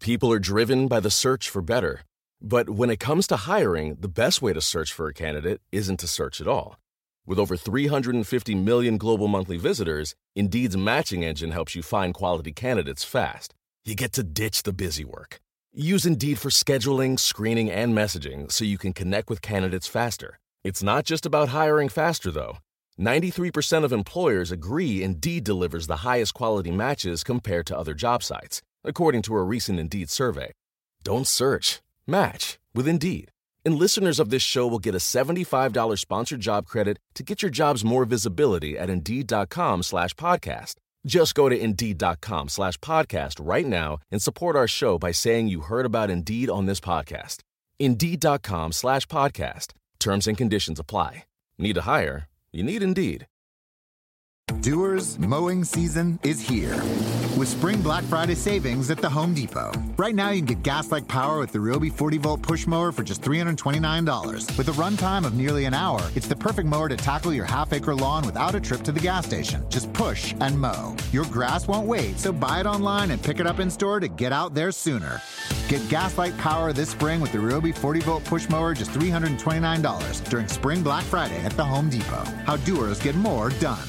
People are driven by the search for better. But when it comes to hiring, the best way to search for a candidate isn't to search at all. With over 350 million global monthly visitors, Indeed's matching engine helps you find quality candidates fast. You get to ditch the busy work. Use Indeed for scheduling, screening, and messaging so you can connect with candidates faster. It's not just about hiring faster, though. 93% of employers agree Indeed delivers the highest quality matches compared to other job sites, according to a recent Indeed survey. Don't search. Match with Indeed. And listeners of this show will get a $75 sponsored job credit to get your jobs more visibility at Indeed.com/podcast. Just go to Indeed.com/podcast right now and support our show by saying you heard about Indeed on this podcast. Indeed.com/podcast. Terms and conditions apply. Need to hire? You need Indeed. Doers, mowing season is here with Spring Black Friday savings at the Home Depot. Right now, you can get gas-like power with the Ryobi 40-volt push mower for just $329. With a runtime of nearly an hour, it's the perfect mower to tackle your half-acre lawn without a trip to the gas station. Just push and mow. Your grass won't wait, so buy it online and pick it up in-store to get out there sooner. Get gas-like power this spring with the Ryobi 40-volt push mower, just $329 during Spring Black Friday at the Home Depot. How doers get more done.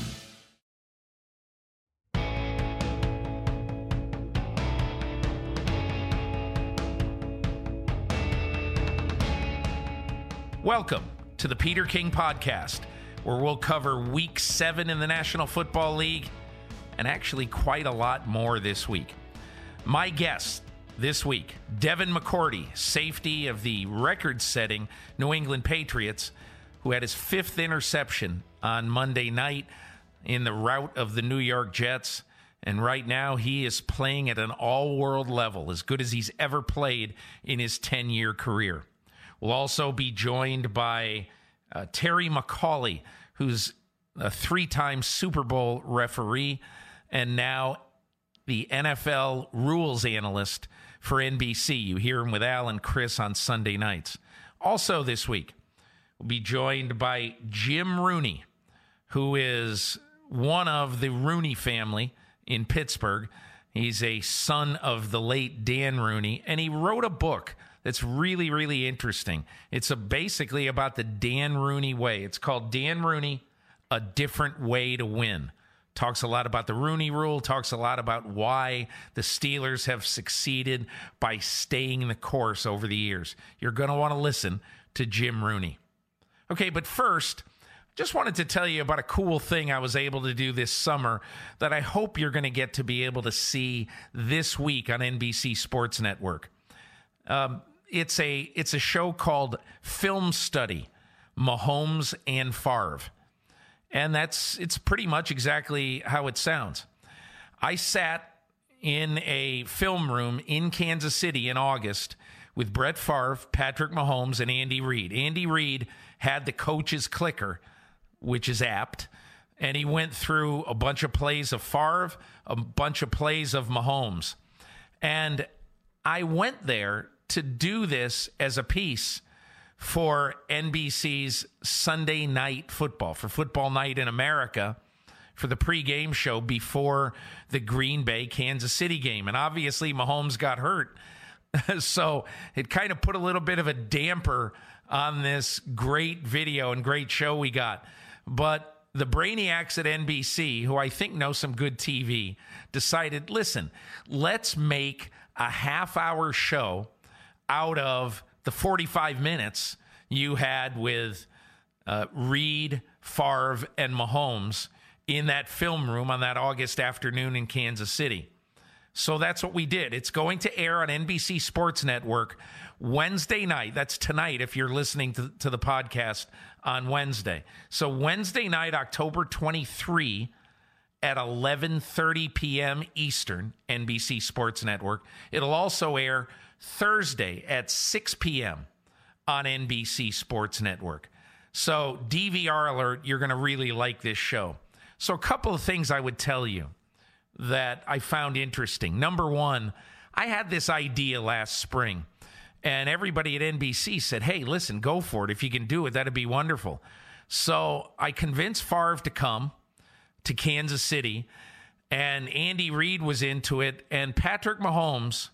Welcome to the Peter King Podcast, where we'll cover Week 7 in the National Football League, and actually quite a lot more this week. My guest this week, Devin McCourty, safety of the record-setting New England Patriots, who had his 5th interception on Monday night in the rout of the New York Jets. And right now, he is playing at an all-world level, as good as he's ever played in his 10-year career. We'll also be joined by Terry McAulay, who's a 3-time Super Bowl referee and now the NFL rules analyst for NBC. You hear him with Al and Chris on Sunday nights. Also this week, we'll be joined by Jim Rooney, who is one of the Rooney family in Pittsburgh. He's a son of the late Dan Rooney, and he wrote a book that's really, really interesting. It's basically about the Dan Rooney way. It's called Dan Rooney, A Different Way to Win. Talks a lot about the Rooney Rule, talks a lot about why the Steelers have succeeded by staying the course over the years. You're going to want to listen to Jim Rooney. Okay, but first, just wanted to tell you about a cool thing I was able to do this summer that I hope you're going to get to be able to see this week on NBC Sports Network. It's a show called Film Study, Mahomes and Favre. And it's pretty much exactly how it sounds. I sat in a film room in Kansas City in August with Brett Favre, Patrick Mahomes, and Andy Reid. Andy Reid had the coach's clicker, which is apt, and he went through a bunch of plays of Favre, a bunch of plays of Mahomes. And I went there to do this as a piece for NBC's Sunday Night Football, for Football Night in America, for the pregame show before the Green Bay Kansas City game. And obviously Mahomes got hurt, so it kind of put a little bit of a damper on this great video and great show we got. But the brainiacs at NBC, who I think know some good TV, decided, listen, let's make a half-hour show out of the 45 minutes you had with Reid, Favre, and Mahomes in that film room on that August afternoon in Kansas City. So that's what we did. It's going to air on NBC Sports Network Wednesday night. That's tonight if you're listening to the podcast on Wednesday. So Wednesday night, October 23 at 11:30 p.m. Eastern, NBC Sports Network. It'll also air Thursday at 6 p.m. on NBC Sports Network. So DVR alert, you're going to really like this show. So a couple of things I would tell you that I found interesting. Number one, I had this idea last spring, and everybody at NBC said, hey, listen, go for it. If you can do it, that'd be wonderful. So I convinced Favre to come to Kansas City, and Andy Reid was into it, and Patrick Mahomes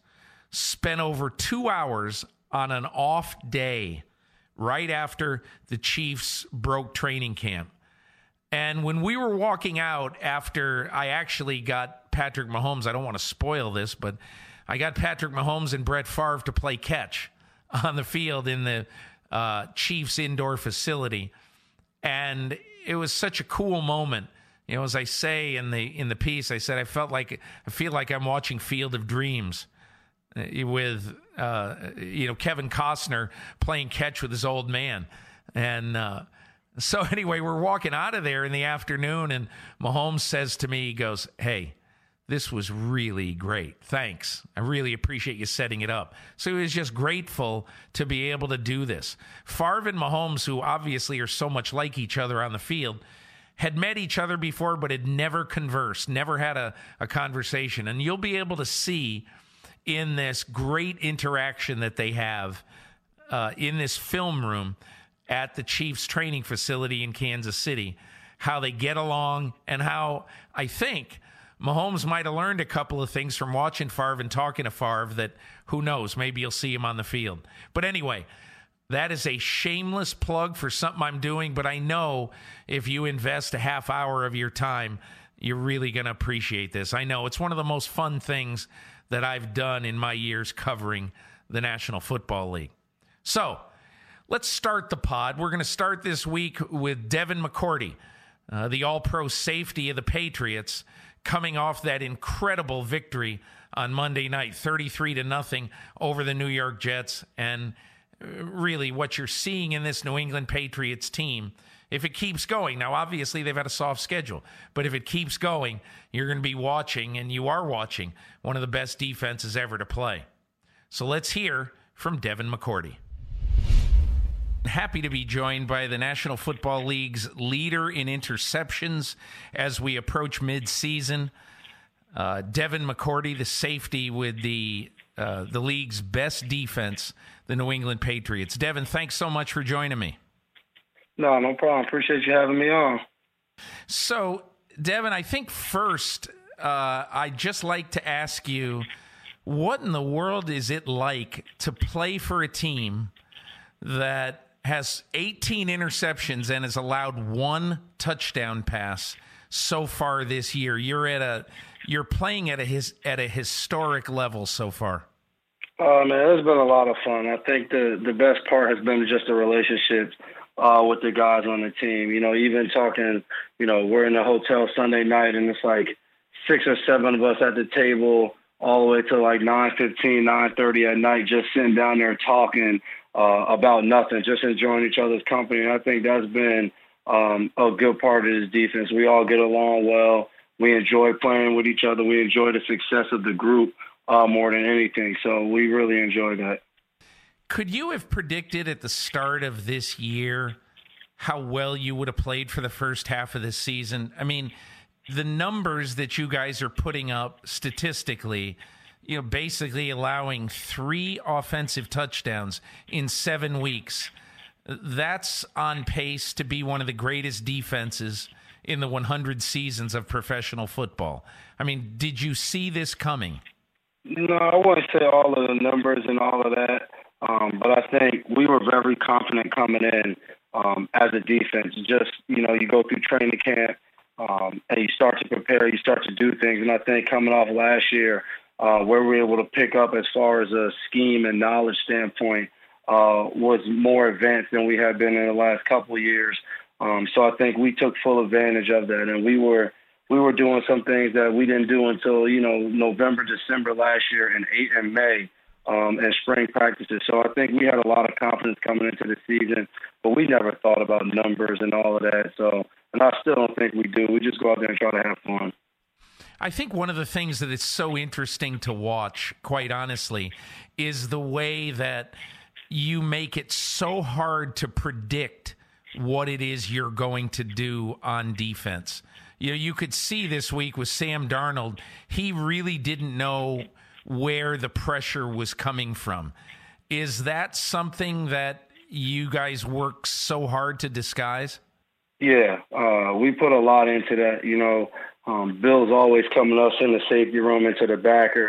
spent over 2 hours on an off day right after the Chiefs broke training camp. And when we were walking out after I actually got Patrick Mahomes, I don't want to spoil this, but I got Patrick Mahomes and Brett Favre to play catch on the field in the Chiefs indoor facility. And it was such a cool moment. You know, as I say in the piece, I said I feel like I'm watching Field of Dreams with Kevin Costner playing catch with his old man. And so anyway, we're walking out of there in the afternoon, and Mahomes says to me, he goes, "Hey, this was really great. Thanks. I really appreciate you setting it up." So he was just grateful to be able to do this. Favre and Mahomes, who obviously are so much like each other on the field, had met each other before but had never conversed, never had a conversation. And you'll be able to see in this great interaction that they have in this film room at the Chiefs training facility in Kansas City, how they get along and how I think Mahomes might have learned a couple of things from watching Favre and talking to Favre that, who knows, maybe you'll see him on the field. But anyway, that is a shameless plug for something I'm doing, but I know if you invest a half hour of your time, you're really going to appreciate this. I know it's one of the most fun things that I've done in my years covering the National Football League. So let's start the pod. We're going to start this week with Devin McCourty, the all-pro safety of the Patriots, coming off that incredible victory on Monday night, 33-0 over the New York Jets. And really what you're seeing in this New England Patriots team, if it keeps going, now obviously they've had a soft schedule, but if it keeps going, you're going to be watching, and you are watching, one of the best defenses ever to play. So let's hear from Devin McCourty. Happy to be joined by the National Football League's leader in interceptions as we approach mid-season. Devin McCourty, the safety with the league's best defense, the New England Patriots. Devin, thanks so much for joining me. No problem. Appreciate you having me on. So, Devin, I think first, I'd just like to ask you, what in the world is it like to play for a team that has 18 interceptions and has allowed one touchdown pass so far this year? You're playing at a historic level so far. Man, it's been a lot of fun. I think the best part has been just the relationships with the guys on the team. You know, even talking, we're in the hotel Sunday night, and it's like 6 or 7 of us at the table all the way to like 9:15, 9:30 at night, just sitting down there talking about nothing, just enjoying each other's company. And I think that's been a good part of this defense. We all get along well. We enjoy playing with each other. We enjoy the success of the group more than anything. So we really enjoy that. Could you have predicted at the start of this year how well you would have played for the first half of the season? I mean, the numbers that you guys are putting up statistically, basically allowing 3 offensive touchdowns in 7 weeks, that's on pace to be one of the greatest defenses in the 100 seasons of professional football. I mean, did you see this coming? No, I wouldn't say all of the numbers and all of that. But I think we were very confident coming in as a defense. Just, you go through training camp and you start to prepare, you start to do things. And I think coming off last year, where we were able to pick up as far as a scheme and knowledge standpoint was more advanced than we had been in the last couple of years. So I think we took full advantage of that. And we were doing some things that we didn't do until, November, December last year and May. And spring practices. So I think we had a lot of confidence coming into the season, but we never thought about numbers and all of that. So, and I still don't think we do. We just go out there and try to have fun. I think one of the things that is so interesting to watch, quite honestly, is the way that you make it so hard to predict what it is you're going to do on defense. You could see this week with Sam Darnold, he really didn't know where the pressure was coming from. Is that something that you guys work so hard to disguise? Yeah, we put a lot into that. Bill's always coming us in the safety room into the backers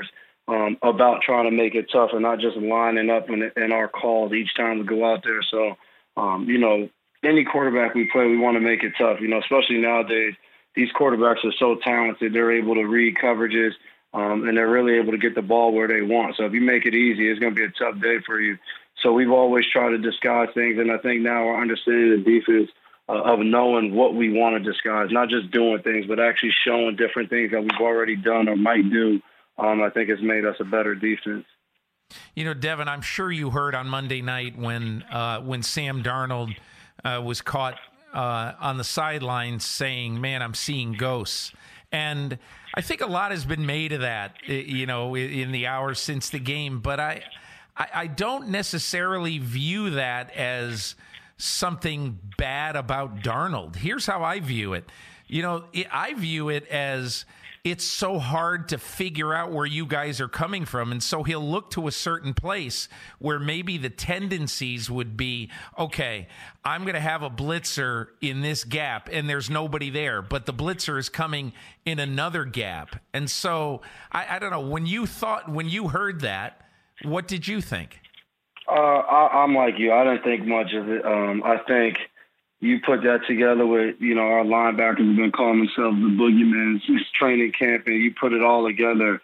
about trying to make it tough and not just lining up in our calls each time we go out there. So, any quarterback we play, we want to make it tough, especially nowadays. These quarterbacks are so talented. They're able to read coverages, and they're really able to get the ball where they want. So if you make it easy, it's going to be a tough day for you. So we've always tried to disguise things, and I think now we're understanding the defense of knowing what we want to disguise, not just doing things, but actually showing different things that we've already done or might do. I think has made us a better defense. Devin, I'm sure you heard on Monday night when Sam Darnold was caught on the sidelines saying, "Man, I'm seeing ghosts." And I think a lot has been made of that, in the hours since the game. But I don't necessarily view that as something bad about Darnold. Here's how I view it. I view it as it's so hard to figure out where you guys are coming from. And so he'll look to a certain place where maybe the tendencies would be, okay, I'm going to have a blitzer in this gap and there's nobody there, but the blitzer is coming in another gap. And so I don't know, when you heard that, what did you think? I'm like you. I didn't think much of it. I think you put that together with, our linebackers have been calling themselves the boogeyman. It's training camp, and you put it all together.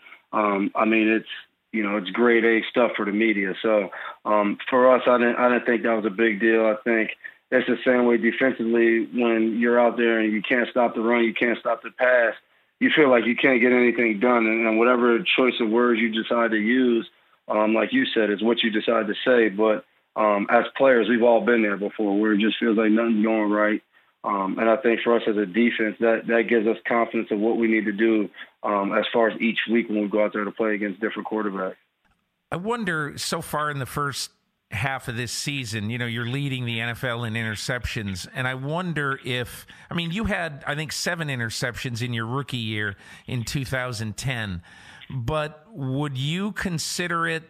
It's grade A stuff for the media. So for us, I didn't think that was a big deal. I think it's the same way defensively when you're out there and you can't stop the run, you can't stop the pass. You feel like you can't get anything done, and whatever choice of words you decide to use, like you said, is what you decide to say. But as players, we've all been there before where it just feels like nothing's going right. And I think for us as a defense, that gives us confidence of what we need to do as far as each week when we go out there to play against different quarterbacks. I wonder, so far in the first half of this season, you're leading the NFL in interceptions. And I wonder you had, I think, 7 interceptions in your rookie year in 2010. But would you consider it,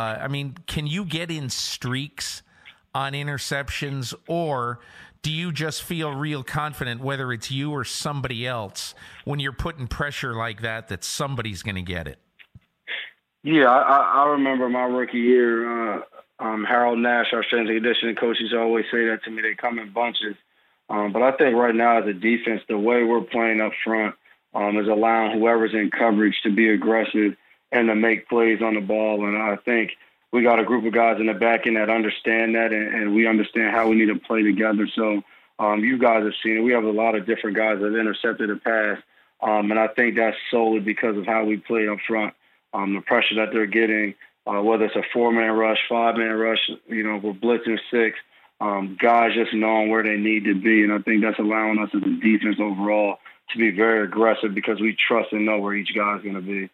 can you get in streaks on interceptions, or do you just feel real confident, whether it's you or somebody else, when you're putting pressure like that somebody's going to get it? Yeah, I remember my rookie year, Harold Nash, our strength and conditioning coach, used to always say that to me. They come in bunches. But I think right now as a defense, the way we're playing up front, is allowing whoever's in coverage to be aggressive and to make plays on the ball. And I think we got a group of guys in the back end that understand that, and we understand how we need to play together. So you guys have seen it. We have a lot of different guys that have intercepted the pass, and I think that's solely because of how we play up front. The pressure that they're getting, whether it's a 4-man rush, 5-man rush, we're blitzing 6, guys just knowing where they need to be. And I think that's allowing us as a defense overall to be very aggressive because we trust and know where each guy's going to be.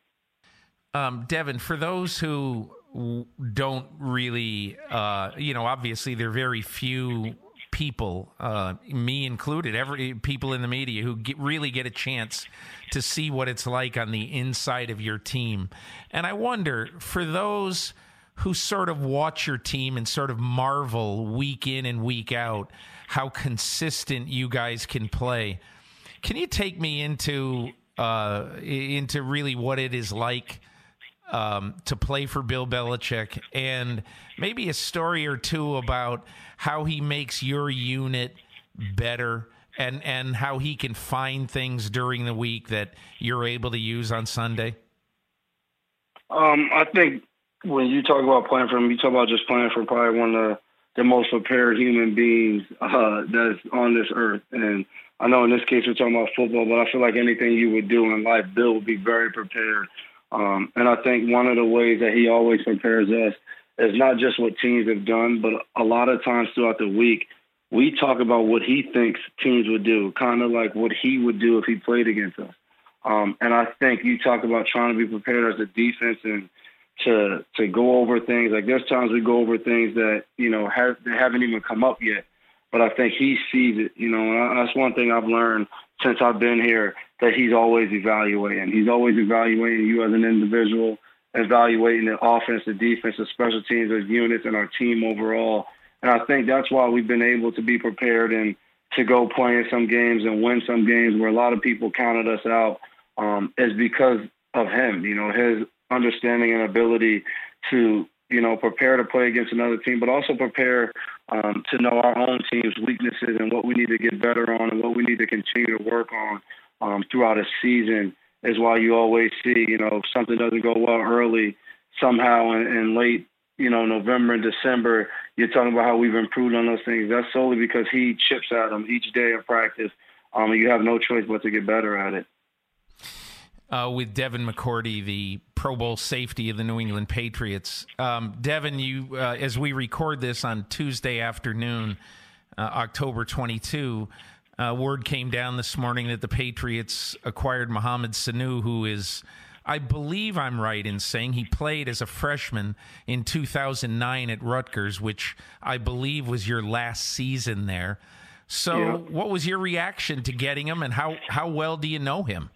Devin, for those who don't really, obviously there are very few people, me included, people in the media who really get a chance to see what it's like on the inside of your team. And I wonder, for those who sort of watch your team and sort of marvel week in and week out how consistent you guys can play, can you take me into really what it is like to play for Bill Belichick, and maybe a story or two about how he makes your unit better and how he can find things during the week that you're able to use on Sunday? I think when you talk about playing for him, you talk about just playing for probably one of the most prepared human beings that's on this earth. And I know in this case we're talking about football, but I feel like anything you would do in life, Bill would be very prepared. And I think one of the ways that he always prepares us is not just what teams have done, but a lot of times throughout the week, we talk about what he thinks teams would do, kind of like what he would do if he played against us. And I think you talk about trying to be prepared as a defense and to go over things. Like there's times we go over things that, they haven't even come up yet. But I think he sees it, and that's one thing I've learned since I've been here, that he's always evaluating. He's always evaluating you as an individual, evaluating the offense, the defense, the special teams as units, and our team overall. And I think that's why we've been able to be prepared and to go play in some games and win some games where a lot of people counted us out, is because of him. His understanding and ability to, prepare to play against another team, but also prepare to know our own team's weaknesses and what we need to get better on and what we need to continue to work on throughout a season is why you always see, if something doesn't go well early, somehow in late, November and December, you're talking about how we've improved on those things. That's solely because he chips at them each day of practice. And you have no choice but to get better at it. With Devin McCourty, the Pro Bowl safety of the New England Patriots. Devin, you, as we record this on Tuesday afternoon, October 22, word came down this morning that the Patriots acquired Mohamed Sanu, who is, I believe I'm right in saying he played as a freshman in 2009 at Rutgers, which I believe was your last season there. So What was your reaction to getting him, and how well do you know him?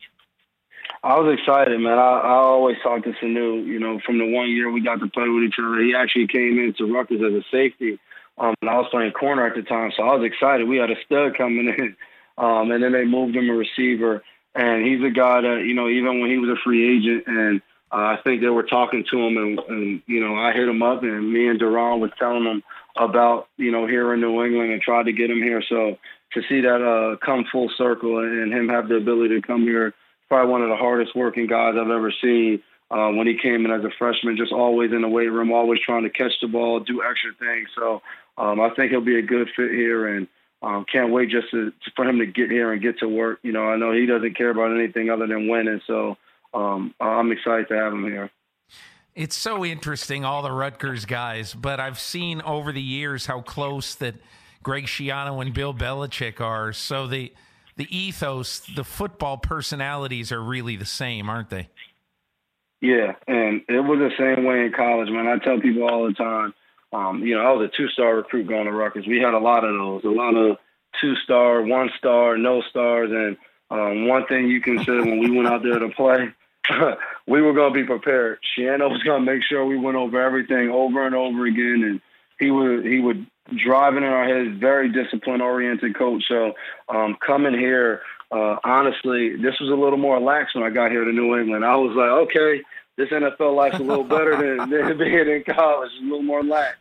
I was excited, man. I always talked to Sanu, from the 1 year we got to play with each other. He actually came into Rutgers as a safety, and I was playing corner at the time, so I was excited. We had a stud coming in, and then they moved him a receiver. And he's a guy that, even when he was a free agent, and I think they were talking to him, and I hit him up, and me and Duran was telling him about, here in New England and tried to get him here. So to see that come full circle and him have the ability to come here, probably one of the hardest working guys I've ever seen when he came in as a freshman, just always in the weight room, always trying to catch the ball, do extra things. So I think he'll be a good fit here, and can't wait just for him to get here and get to work. I know he doesn't care about anything other than winning, so I'm excited to have him here. It's so interesting, all the Rutgers guys, but I've seen over the years how close that Greg Schiano and Bill Belichick are. So the ethos, the football personalities are really the same, aren't they? Yeah, and it was the same way in college, man. I tell people all the time, I was a 2-star recruit going to Rutgers. We had a lot of those, a lot of 2-star, 1-star, no stars. And one thing you can say when we went out there to play, we were going to be prepared. Schiano was going to make sure we went over everything over and over again. And he would drive it in our heads, very discipline-oriented coach. So coming here, honestly, this was a little more lax when I got here to New England. I was like, okay, this NFL life's a little better than being in college. It's a little more lax.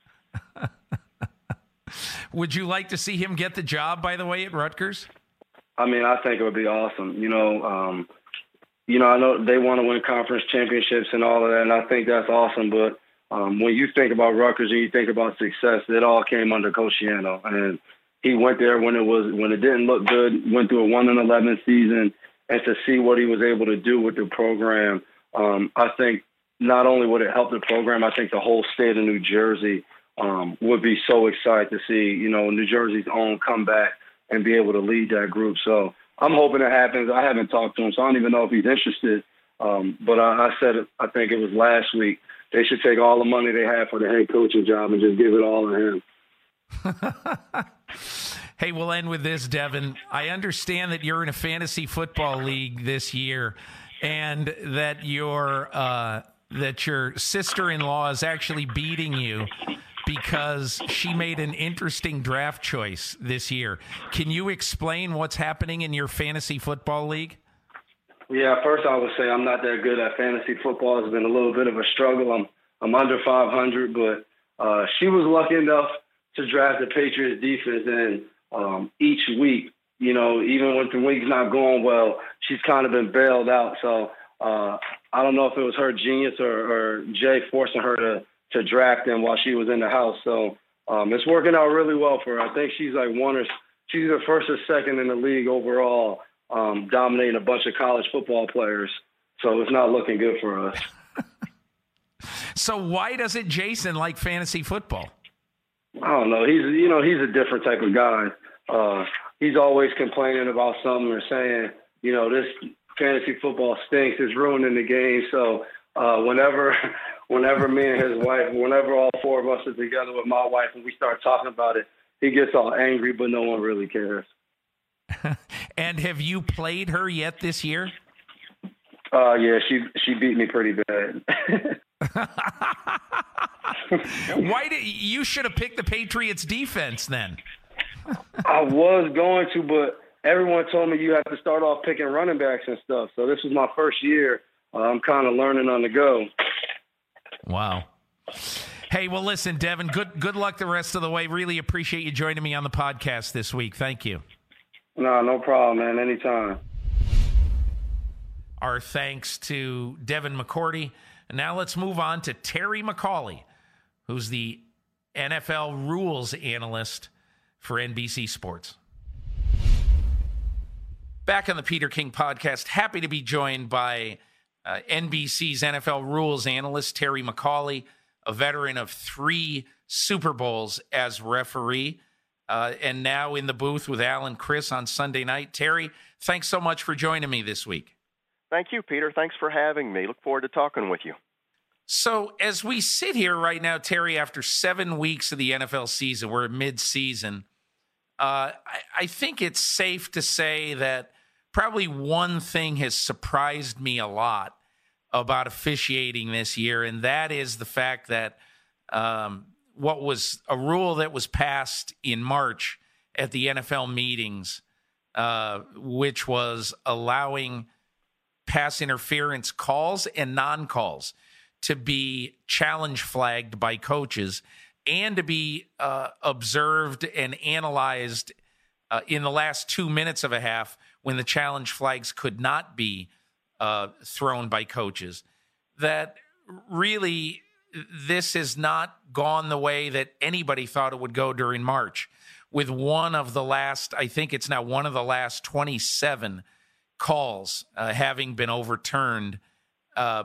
Would you like to see him get the job, by the way, at Rutgers? I mean, I think it would be awesome. I know they want to win conference championships and all of that, and I think that's awesome. But when you think about Rutgers and you think about success, it all came under Coach Schiano. And he went there when it didn't look good, went through a 1-11 season, and to see what he was able to do with the program, I think not only would it help the program, I think the whole state of New Jersey would be so excited to see, New Jersey's own comeback and be able to lead that group. So I'm hoping it happens. I haven't talked to him, so I don't even know if he's interested. But I said it, I think it was last week, they should take all the money they have for the head coaching job and just give it all to him. Hey, we'll end with this, Devin. I understand that you're in a fantasy football league this year, and that your sister-in-law is actually beating you because she made an interesting draft choice this year. Can you explain what's happening in your fantasy football league? Yeah, first I would say I'm not that good at fantasy football. It's been a little bit of a struggle. I'm under 500, but she was lucky enough to draft the Patriots defense, and each week, even when the week's not going well, she's kind of been bailed out. So I don't know if it was her genius or Jay forcing her to draft him while she was in the house. So it's working out really well for her. I think she's she's the first or second in the league overall, dominating a bunch of college football players. So it's not looking good for us. So why doesn't Jason like fantasy football? I don't know. He's a different type of guy. He's always complaining about something or saying, this fantasy football stinks. It's ruining the game. So whenever me and his wife, whenever all four of us are together with my wife and we start talking about it, he gets all angry, but no one really cares. And have you played her yet this year? Yeah, she beat me pretty bad. You should have picked the Patriots defense then? I was going to, but everyone told me you have to start off picking running backs and stuff. So this was my first year I'm kind of learning on the go. Wow. Hey, well, listen, Devin, good luck the rest of the way. Really appreciate you joining me on the podcast this week. Thank you. No problem, man. Anytime. Our thanks to Devin McCourty. And now let's move on to Terry McCauley, who's the NFL rules analyst for NBC Sports. Back on the Peter King podcast, happy to be joined by NBC's NFL rules analyst, Terry McCauley, a veteran of 3 Super Bowls as referee, and now in the booth with Al and Chris on Sunday night. Terry, thanks so much for joining me this week. Thank you, Peter. Thanks for having me. Look forward to talking with you. So as we sit here right now, Terry, after 7 weeks of the NFL season, we're mid-season, I think it's safe to say that probably one thing has surprised me a lot about officiating this year, and that is the fact that what was a rule that was passed in March at the NFL meetings, which was allowing pass interference calls and non-calls to be challenge flagged by coaches and to be observed and analyzed in the last 2 minutes of a half when the challenge flags could not be thrown by coaches. That really, this has not gone the way that anybody thought it would go during March, with one of the last 27 calls having been overturned, by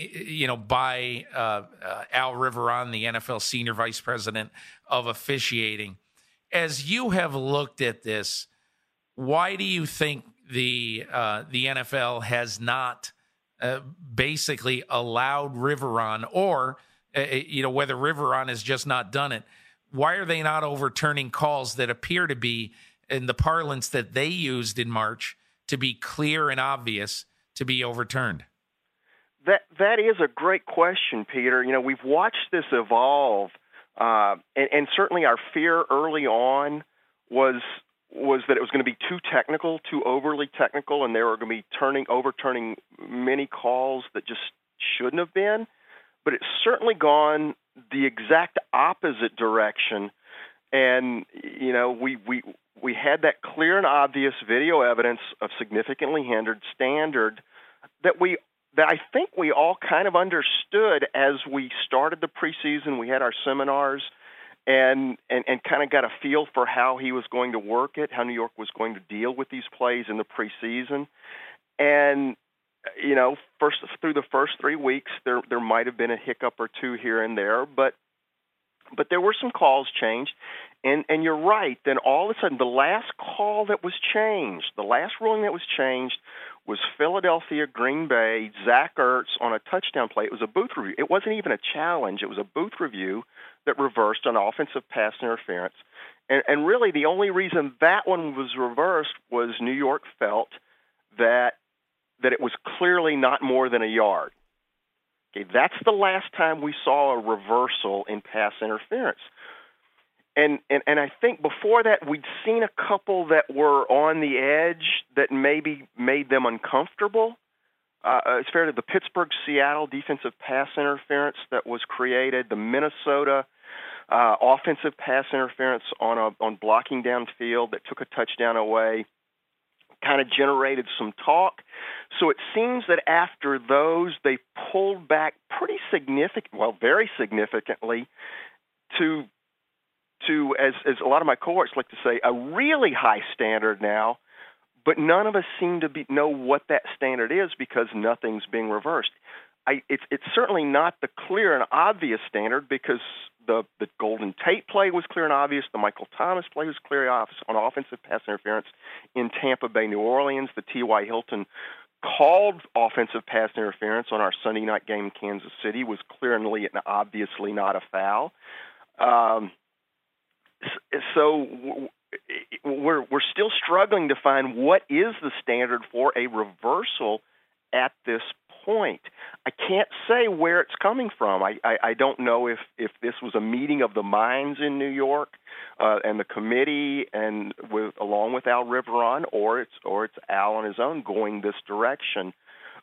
Al Riveron, the NFL Senior Vice President of Officiating. As you have looked at this, why do you think the NFL has not basically allowed Riveron, or whether Riveron has just not done it? Why are they not overturning calls that appear to be, in the parlance that they used in March, to be clear and obvious to be overturned? That is a great question, Peter. We've watched this evolve, and certainly our fear early on was that it was going to be too technical, too overly technical, and they were going to be overturning many calls that just shouldn't have been. But it's certainly gone the exact opposite direction. And we had that clear and obvious video evidence of significantly hindered standard that I think we all kind of understood as we started the preseason. We had our seminars and kind of got a feel for how he was going to work it, how New York was going to deal with these plays in the preseason. And, through the first 3 weeks, there might have been a hiccup or two here and there, but there were some calls changed. And you're right, then all of a sudden the last call that was changed, the last ruling that was changed was Philadelphia, Green Bay, Zach Ertz on a touchdown play. It was a booth review. It wasn't even a challenge. It was a booth review that reversed an offensive pass interference. And really the only reason that one was reversed was New York felt that it was clearly not more than a yard. Okay, that's the last time we saw a reversal in pass interference. And I think before that, we'd seen a couple that were on the edge that maybe made them uncomfortable. It's fair to the Pittsburgh-Seattle defensive pass interference that was created, the Minnesota offensive pass interference on blocking downfield that took a touchdown away, kind of generated some talk. So it seems that after those, they pulled back very significantly to as a lot of my cohorts like to say, a really high standard now, but none of us seem to know what that standard is because nothing's being reversed. It's certainly not the clear and obvious standard because the Golden Tate play was clear and obvious. The Michael Thomas play was clear and obvious on offensive pass interference in Tampa Bay, New Orleans. The T.Y. Hilton called offensive pass interference on our Sunday night game in Kansas City was clearly and obviously not a foul. So we're still struggling to find what is the standard for a reversal at this point. I can't say where it's coming from. I don't know if this was a meeting of the minds in New York and the committee and along with Al Riveron, or it's Al on his own going this direction.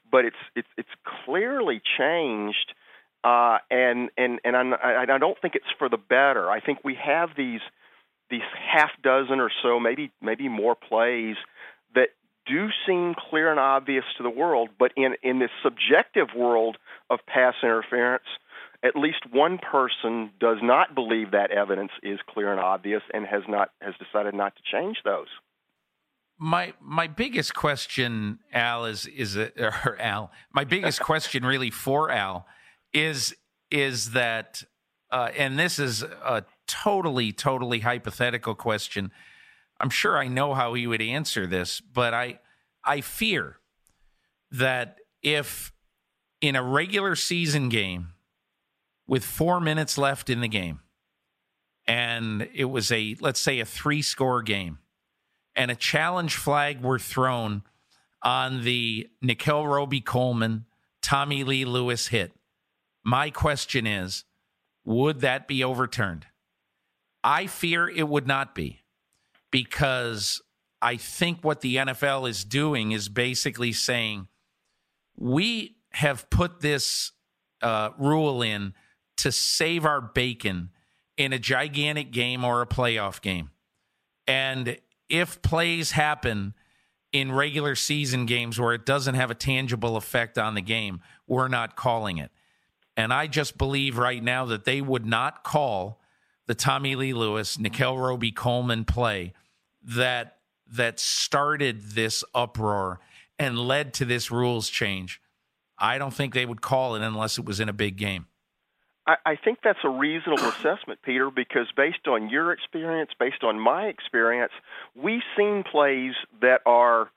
but it's clearly changed, and I don't think it's for the better. I think we have these half dozen or so, maybe more plays that do seem clear and obvious to the world, but in this subjective world of pass interference, at least one person does not believe that evidence is clear and obvious and has decided not to change those. My biggest question, Al, my biggest question really for Al is that, and this is a totally hypothetical question. I'm sure I know how he would answer this, but I fear that if in a regular season game with 4 minutes left in the game, and it was let's say a 3-score game, and a challenge flag were thrown on the Nickel Roby-Coleman, Tommy Lee Lewis hit, my question is, would that be overturned? I fear it would not be, because I think what the NFL is doing is basically saying, we have put this rule in to save our bacon in a gigantic game or a playoff game. And if plays happen in regular season games where it doesn't have a tangible effect on the game, we're not calling it. And I just believe right now that they would not call the Tommy Lee Lewis, Nickel Roby-Coleman play that started this uproar and led to this rules change. I don't think they would call it unless it was in a big game. I think that's a reasonable assessment, Peter, because based on your experience, based on my experience, we've seen plays that are,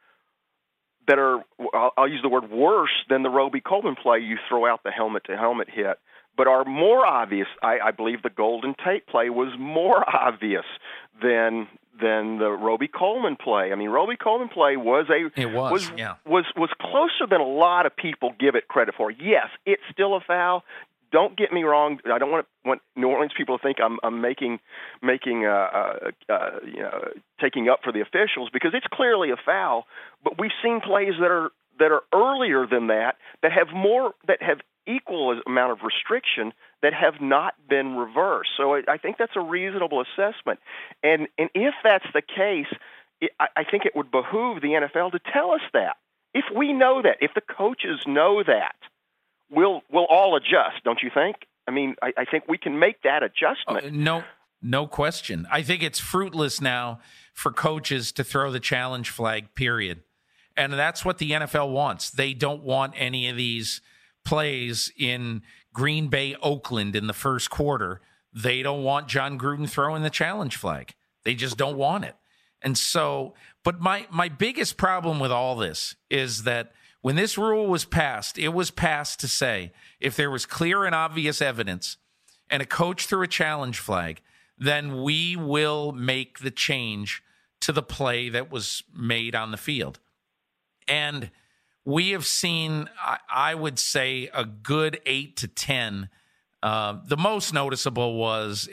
I'll use the word worse than the Roby-Coleman play you throw out the helmet-to-helmet hit, but are more obvious. I believe the Golden Tate play was more obvious than the Roby-Coleman play. I mean, Roby-Coleman play was closer than a lot of people give it credit for. Yes, it's still a foul. Don't get me wrong. I don't want New Orleans people to think I'm taking up for the officials, because it's clearly a foul. But we've seen plays that are earlier than that have equal amount of restriction that have not been reversed. So I think that's a reasonable assessment. And if that's the case, I think it would behoove the NFL to tell us that. If we know that, if the coaches know that, we'll all adjust, don't you think? I mean, I think we can make that adjustment. No question. I think it's fruitless now for coaches to throw the challenge flag, period. And that's what the NFL wants. They don't want any of these plays in Green Bay, Oakland in the first quarter. They don't want John Gruden throwing the challenge flag. They just don't want it. And so, but my biggest problem with all this is that when this rule was passed, it was passed to say if there was clear and obvious evidence and a coach threw a challenge flag, then we will make the change to the play that was made on the field. And we have seen, I would say, a good 8 to 10. The most noticeable was,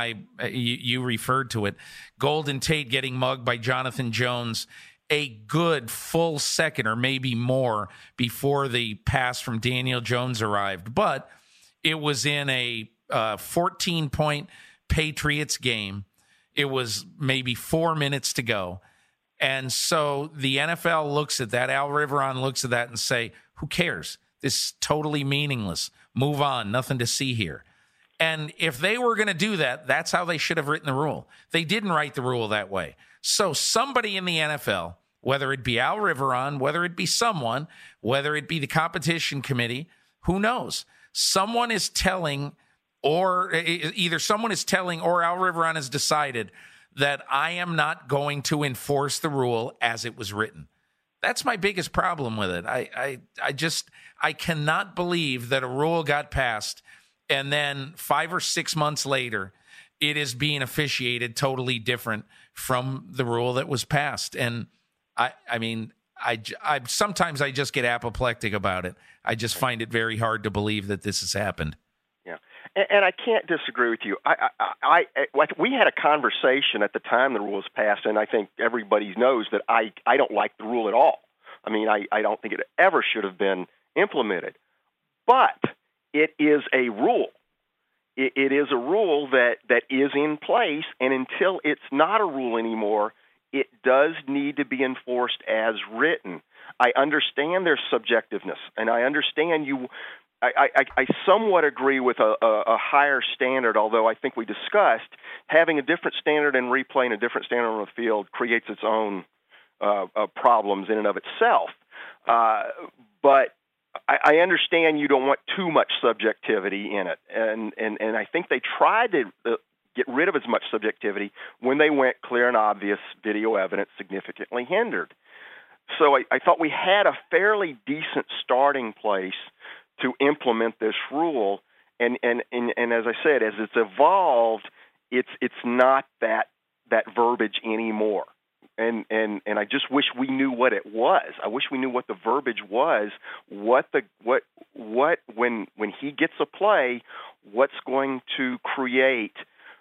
you referred to it, Golden Tate getting mugged by Jonathan Jones a good full second or maybe more before the pass from Daniel Jones arrived. But it was in a 14-point Patriots game. It was maybe 4 minutes to go. And so the NFL looks at that, Al Riveron looks at that and say, who cares? This is totally meaningless. Move on. Nothing to see here. And if they were going to do that, that's how they should have written the rule. They didn't write the rule that way. So somebody in the NFL, whether it be Al Riveron, whether it be someone, whether it be the competition committee, who knows? Someone is telling, or either someone is telling or Al Riveron has decided that I am not going to enforce the rule as it was written. That's my biggest problem with it. I cannot believe that a rule got passed and then 5 or 6 months later, it is being officiated totally different from the rule that was passed. And I mean, sometimes I just get apoplectic about it. I just find it very hard to believe that this has happened. Yeah, and I can't disagree with you. We had a conversation at the time the rule was passed, and I think everybody knows that I don't like the rule at all. I mean, I don't think it ever should have been implemented. But it is a rule. It is a rule that is in place, and until it's not a rule anymore, it does need to be enforced as written. I understand there's subjectiveness, and I understand I somewhat agree with a higher standard, although I think we discussed having a different standard in replay and a different standard on the field creates its own problems in and of itself. But I understand you don't want too much subjectivity in it, and I think they tried to get rid of as much subjectivity when they went clear and obvious video evidence significantly hindered. So I thought we had a fairly decent starting place to implement this rule, and as I said, as it's evolved, it's not that verbiage anymore. And I just wish we knew what it was. I wish we knew what the verbiage was. When he gets a play, what's going to create,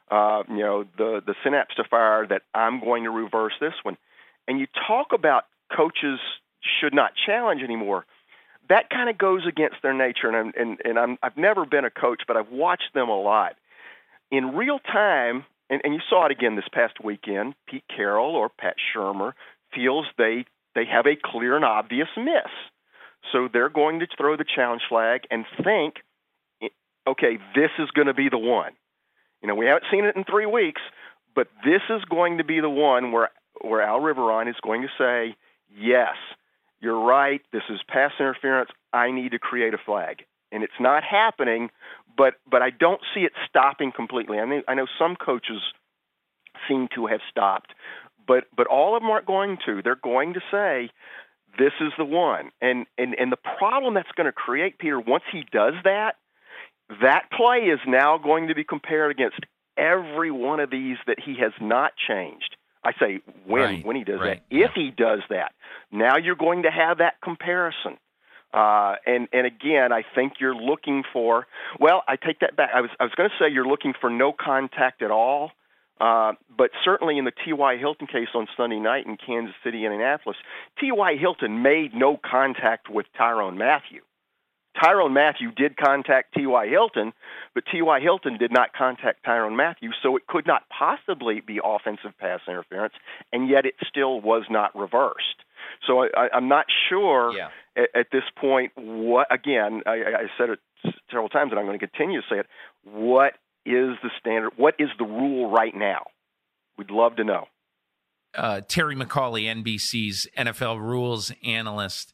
the synapse to fire that I'm going to reverse this one. And you talk about coaches should not challenge anymore. That kind of goes against their nature. And I've never been a coach, but I've watched them a lot in real time. And you saw it again this past weekend. Pete Carroll or Pat Shurmur feels they have a clear and obvious miss. So they're going to throw the challenge flag and think, okay, this is going to be the one. We haven't seen it in 3 weeks, but this is going to be the one where Al Riveron is going to say, yes, you're right, this is pass interference, I need to create a flag. And it's not happening, but I don't see it stopping completely. I know some coaches seem to have stopped, but all of them aren't going to. They're going to say, this is the one. And the problem that's going to create, Peter, once he does that play is now going to be compared against every one of these that he has not changed. I say when he does that. If he does that, now you're going to have that comparison. And again, I think you're looking for. Well, I take that back. I was going to say you're looking for no contact at all, but certainly in the T.Y. Hilton case on Sunday night in Kansas City, Indianapolis, T.Y. Hilton made no contact with Tyrann Mathieu. Tyrann Mathieu did contact T.Y. Hilton, but T.Y. Hilton did not contact Tyrann Mathieu, so it could not possibly be offensive pass interference, and yet it still was not reversed. So I'm not sure at this point what, again, I said it several times and I'm going to continue to say it, what is the standard, what is the rule right now? We'd love to know. Terry McCauley, NBC's NFL rules analyst.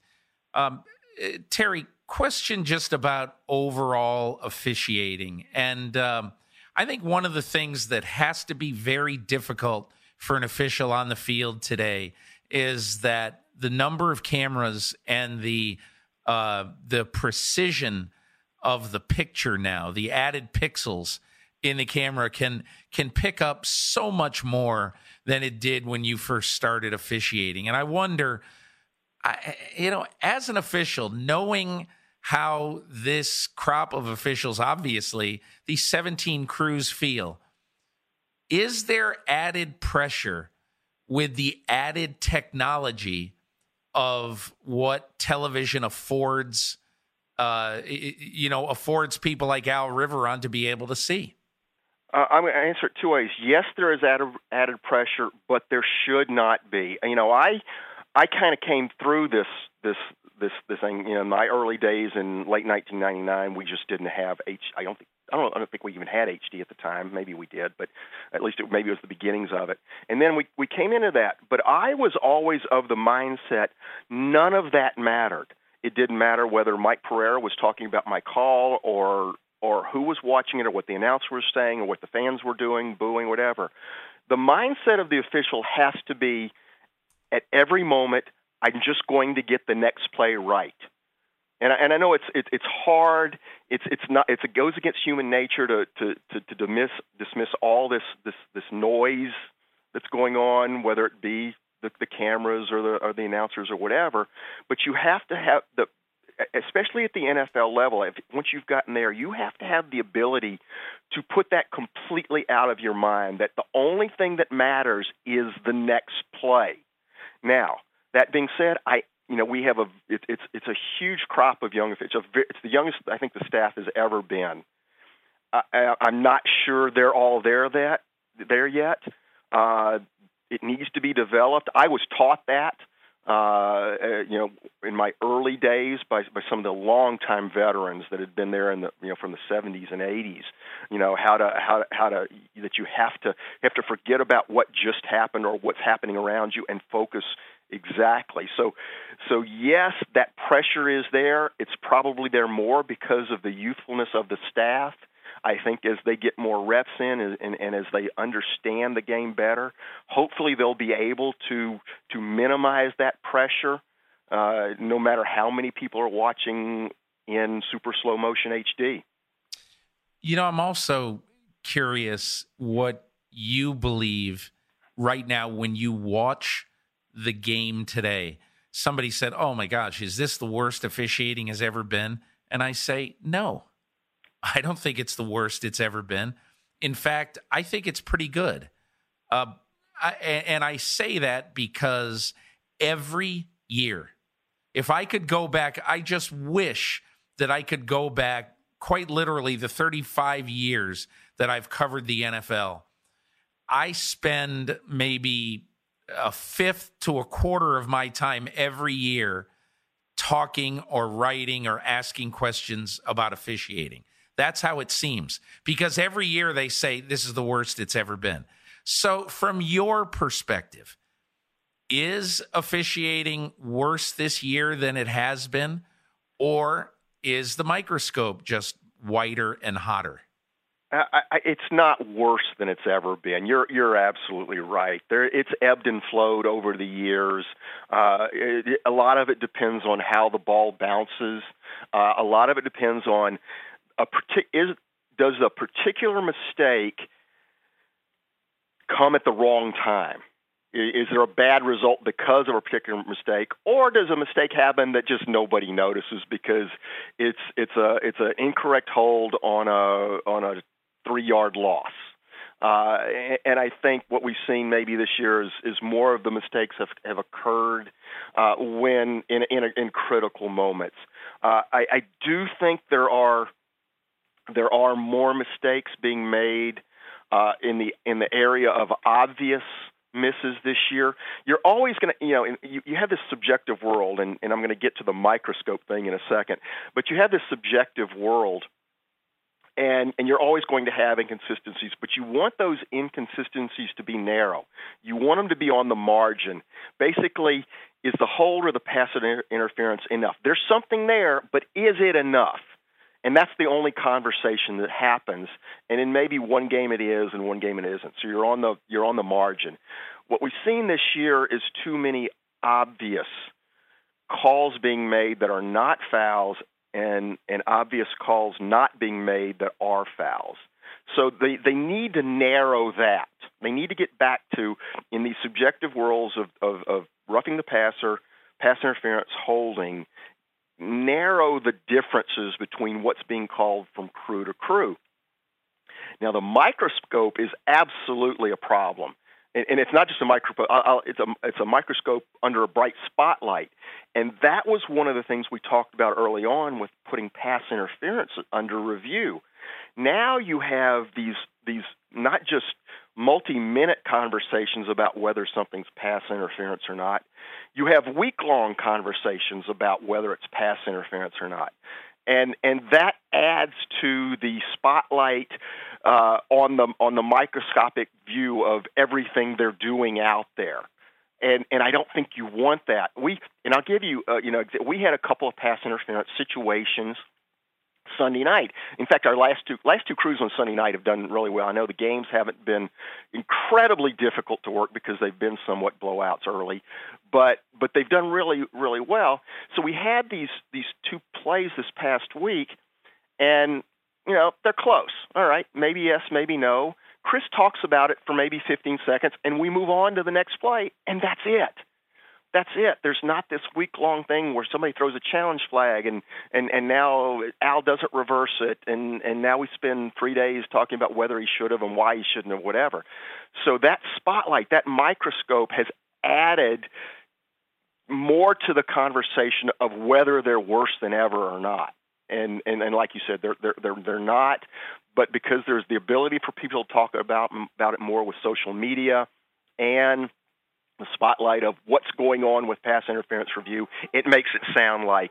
Terry, question just about overall officiating. And I think one of the things that has to be very difficult for an official on the field today is that the number of cameras and the precision of the picture now, the added pixels in the camera can pick up so much more than it did when you first started officiating. And I wonder, as an official, knowing how this crop of officials, obviously, these 17 crews feel, is there added pressure with the added technology of what television affords, affords people like Al Riveron to be able to see? I'm going to answer it two ways. Yes, there is added pressure, but there should not be. I kind of came through this thing. In my early days in late 1999, we just didn't have I don't think we even had HD at the time. Maybe we did, but at least maybe it was the beginnings of it. And then we came into that. But I was always of the mindset none of that mattered. It didn't matter whether Mike Pereira was talking about my call or who was watching it or what the announcer was saying or what the fans were doing, booing, whatever. The mindset of the official has to be at every moment, I'm just going to get the next play right. And I know it's hard. It goes against human nature to dismiss all this noise that's going on, whether it be the cameras or the announcers or whatever. But you have to have especially at the NFL level, once you've gotten there, you have to have the ability to put that completely out of your mind, that the only thing that matters is the next play. Now, that being said, I we have it's a huge crop of young officials. It's the youngest I think the staff has ever been. I'm not sure they're all there yet. It needs to be developed. I was taught that, in my early days by some of the longtime veterans that had been there from the 70s and 80s. How that you have to forget about what just happened or what's happening around you and focus exactly. So yes, that pressure is there. It's probably there more because of the youthfulness of the staff. I think as they get more reps in and as they understand the game better, hopefully they'll be able to minimize that pressure, no matter how many people are watching in super slow motion HD. I'm also curious what you believe right now when you watch the game today. Somebody said, "Oh my gosh, is this the worst officiating has ever been?" And I say, no. I don't think it's the worst it's ever been. In fact, I think it's pretty good. And I say that because every year, if I could go back, I just wish that I could go back quite literally the 35 years that I've covered the NFL. I spend maybe a fifth to a quarter of my time every year talking or writing or asking questions about officiating. That's how it seems, because every year they say this is the worst it's ever been. So from your perspective, is officiating worse this year than it has been, or is the microscope just whiter and hotter? It's not worse than it's ever been. You're absolutely right. It's ebbed and flowed over the years. A lot of it depends on how the ball bounces. A lot of it depends on does a particular mistake come at the wrong time? Is there a bad result because of a particular mistake, or does a mistake happen that just nobody notices because it's an incorrect hold on a 3-yard loss? And I think what we've seen maybe this year is more of the mistakes have occurred when in critical moments. I do think there are more mistakes being made in the area of obvious misses this year. You're always going to, you have this subjective world, and I'm going to get to the microscope thing in a second, but you have this subjective world, and you're always going to have inconsistencies, but you want those inconsistencies to be narrow. You want them to be on the margin. Basically, is the hold or the pass interference enough? There's something there, but is it enough? And that's the only conversation that happens. And in maybe one game it is, and one game it isn't. So you're on the margin. What we've seen this year is too many obvious calls being made that are not fouls, and obvious calls not being made that are fouls. So they need to narrow that. They need to get back to, in these subjective worlds of roughing the passer, pass interference, holding, narrow the differences between what's being called from crew to crew. Now, the microscope is absolutely a problem. And it's not just a microscope, it's a microscope under a bright spotlight. And that was one of the things we talked about early on with putting pass interference under review. Now you have these not just multi-minute conversations about whether something's pass interference or not. You have week-long conversations about whether it's pass interference or not. And that adds to the spotlight on the microscopic view of everything they're doing out there. And I don't think you want that. I'll give you, we had a couple of pass interference situations Sunday night. In fact, our last two crews on Sunday night have done really well. I know the games haven't been incredibly difficult to work because they've been somewhat blowouts early, but they've done really, really well. So we had these two plays this past week, and they're close. All right, maybe yes, maybe no. Chris talks about it for maybe 15 seconds, and we move on to the next play, and that's it. That's it. There's not this week-long thing where somebody throws a challenge flag and now Al doesn't reverse it, and now we spend 3 days talking about whether he should have and why he shouldn't have, whatever. So that spotlight, that microscope has added more to the conversation of whether they're worse than ever or not. And like you said, they're not. But because there's the ability for people to talk about it more with social media and the spotlight of what's going on with pass interference review, it makes it sound like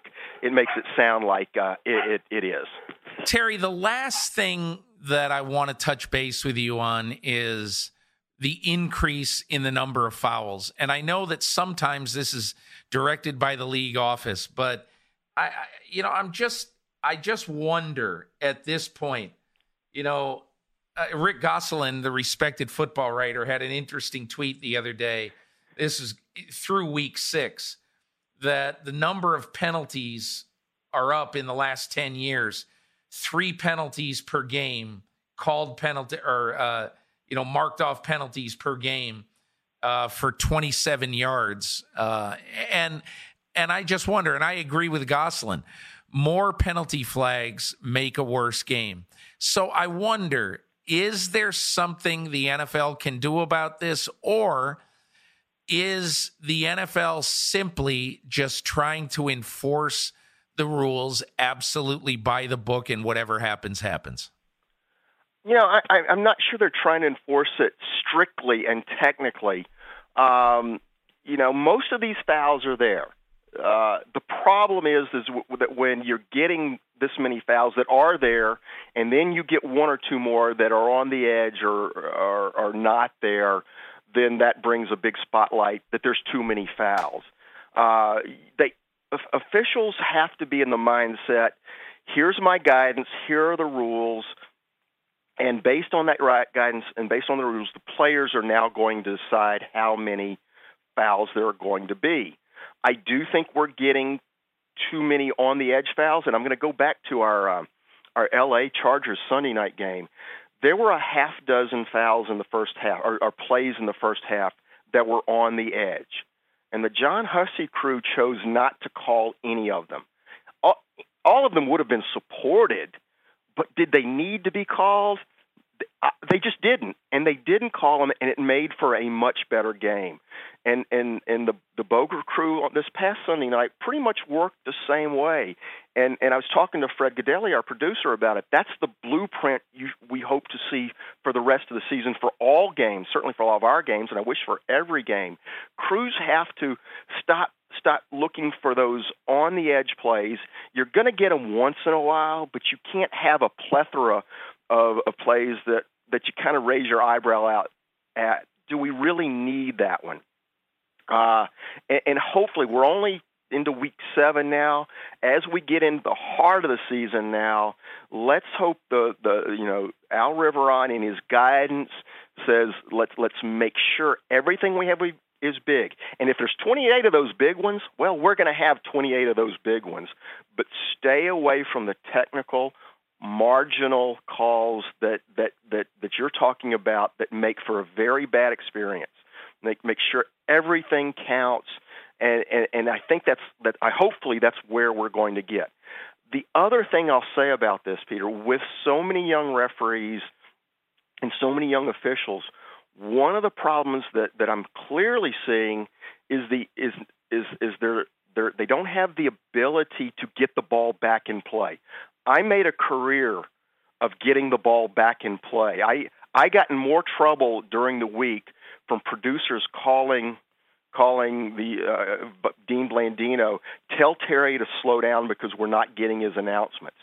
it is. Terry, the last thing that I want to touch base with you on is the increase in the number of fouls. And I know that sometimes this is directed by the league office, but I just wonder at this point, Rick Gosselin, the respected football writer, had an interesting tweet the other day. This is through week 6, that the number of penalties are up in the last 10 years. 3 penalties per game, called penalty or marked off penalties per game for 27 yards. And I just wonder, and I agree with Gosselin, more penalty flags make a worse game. So I wonder, is there something the NFL can do about this, or is the NFL simply just trying to enforce the rules absolutely by the book, and whatever happens, happens? I'm not sure they're trying to enforce it strictly and technically. Most of these fouls are there. The problem is that when you're getting this many fouls that are there, and then you get 1 or 2 more that are on the edge or are not there, then that brings a big spotlight that there's too many fouls. Officials have to be in the mindset, here's my guidance, here are the rules, and based on that guidance and based on the rules, the players are now going to decide how many fouls there are going to be. I do think we're getting too many on-the-edge fouls, and I'm going to go back to our L.A. Chargers Sunday night game. There were a half dozen fouls in the first half, or plays in the first half, that were on the edge. And the John Hussey crew chose not to call any of them. All of them would have been supported, but did they need to be called? They just didn't, and they didn't call them, and it made for a much better game. And the Boger crew on this past Sunday night pretty much worked the same way. And I was talking to Fred Godelli, our producer, about it. That's the blueprint we hope to see for the rest of the season for all games, certainly for all of our games, and I wish for every game. Crews have to stop looking for those on-the-edge plays. You're going to get them once in a while, but you can't have a plethora of plays that you kind of raise your eyebrow out at. Do we really need that one? And hopefully we're only into week 7 now. As we get into the heart of the season now, let's hope the Al Riveron in his guidance says let's make sure everything we have is big. And if there's 28 of those big ones, well, we're going to have 28 of those big ones. But stay away from the technical, marginal calls that you're talking about that make for a very bad experience. Make sure everything counts, and I think hopefully that's where we're going to get. The other thing I'll say about this, Peter, with so many young referees and so many young officials, one of the problems that I'm clearly seeing is they don't have the ability to get the ball back in play. I made a career of getting the ball back in play. I got in more trouble during the week from producers calling the Dean Blandino, tell Terry to slow down because we're not getting his announcements.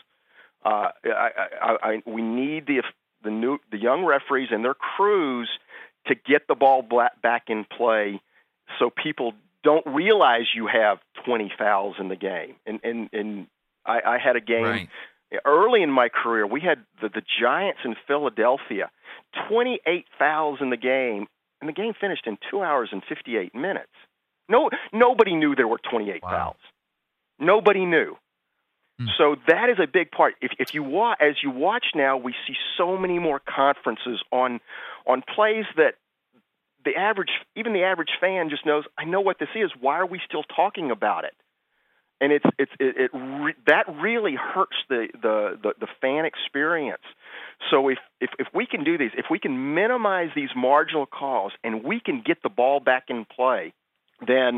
We need the young referees and their crews to get the ball back in play, so people don't realize you have 20 fouls in the game. And I had a game. Right. Early in my career, we had the Giants in Philadelphia, 28 fouls in the game, and the game finished in 2 hours and 58 minutes. Nobody knew there were 28 fouls. Nobody knew. So that is a big part. If you as you watch now, we see so many more conferences on plays that even the average fan just knows, I know what this is. Why are we still talking about it? And that really hurts the fan experience. So if we can do these, if we can minimize these marginal calls and we can get the ball back in play, then